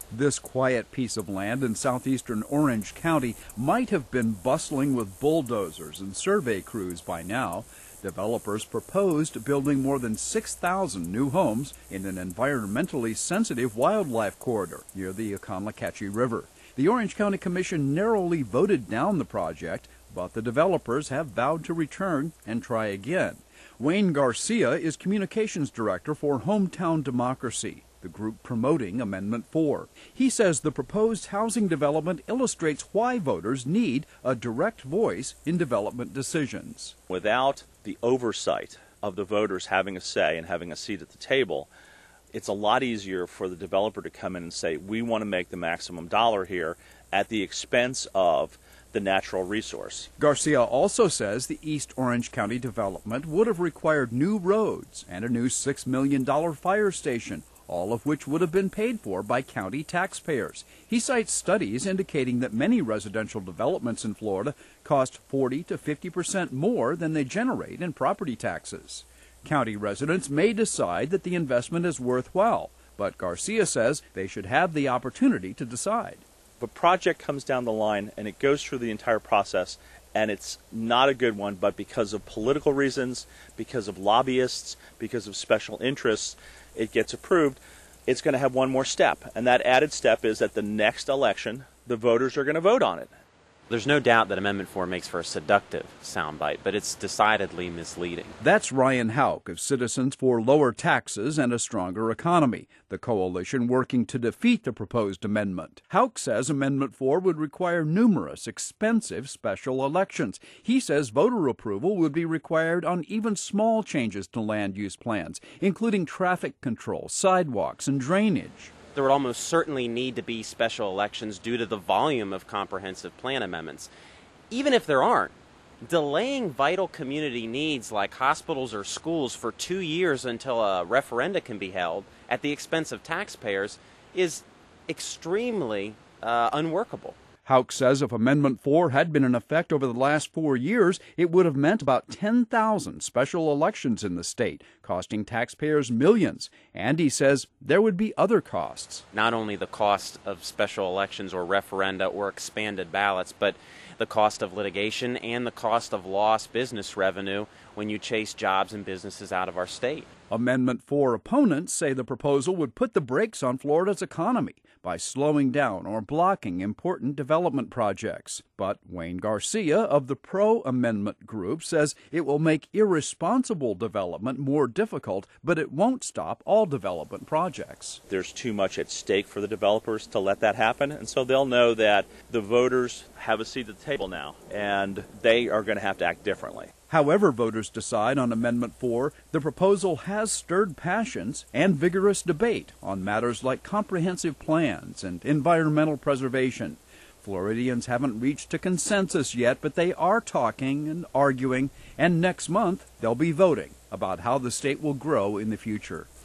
This quiet piece of land in southeastern Orange County might have been bustling with bulldozers and survey crews by now. Developers proposed building more than 6,000 new homes in an environmentally sensitive wildlife corridor near the Econlocacheague River. The Orange County Commission narrowly voted down the project, but the developers have vowed to return and try again. Wayne Garcia is Communications Director for Hometown Democracy, the group promoting Amendment 4. He says the proposed housing development illustrates why voters need a direct voice in development decisions. Without the oversight of the voters having a say and having a seat at the table, it's a lot easier for the developer to come in and say, we want to make the maximum dollar here at the expense of the natural resource. Garcia also says the East Orange County development would have required new roads and a new $6 million fire station, all of which would have been paid for by county taxpayers. He cites studies indicating that many residential developments in Florida cost 40 to 50% more than they generate in property taxes. County residents may decide that the investment is worthwhile, but Garcia says they should have the opportunity to decide. If a project comes down the line and it goes through the entire process and it's not a good one, but because of political reasons, because of lobbyists, because of special interests, it gets approved, it's going to have one more step. And that added step is at the next election, the voters are going to vote on it. There's no doubt that Amendment 4 makes for a seductive soundbite, but it's decidedly misleading. That's Ryan Houck of Citizens for Lower Taxes and a Stronger Economy, the coalition working to defeat the proposed amendment. Houck says Amendment 4 would require numerous expensive special elections. He says voter approval would be required on even small changes to land use plans, including traffic control, sidewalks, and drainage. There would almost certainly need to be special elections due to the volume of comprehensive plan amendments. Even if there aren't, delaying vital community needs like hospitals or schools for 2 years until a referenda can be held at the expense of taxpayers is extremely unworkable. Houck says if Amendment 4 had been in effect over the last 4 years, it would have meant about 10,000 special elections in the state, costing taxpayers millions. And he says there would be other costs. Not only the cost of special elections or referenda or expanded ballots, but the cost of litigation and the cost of lost business revenue when you chase jobs and businesses out of our state. Amendment 4 opponents say the proposal would put the brakes on Florida's economy by slowing down or blocking important development projects. But Wayne Garcia of the pro-amendment group says it will make irresponsible development more difficult, but it won't stop all development projects. There's too much at stake for the developers to let that happen, and so they'll know that the voters have a seat at the table now, and they are going to have to act differently. However voters decide on Amendment 4, the proposal has stirred passions and vigorous debate on matters like comprehensive plans and environmental preservation. Floridians haven't reached a consensus yet, but they are talking and arguing, and next month they'll be voting about how the state will grow in the future.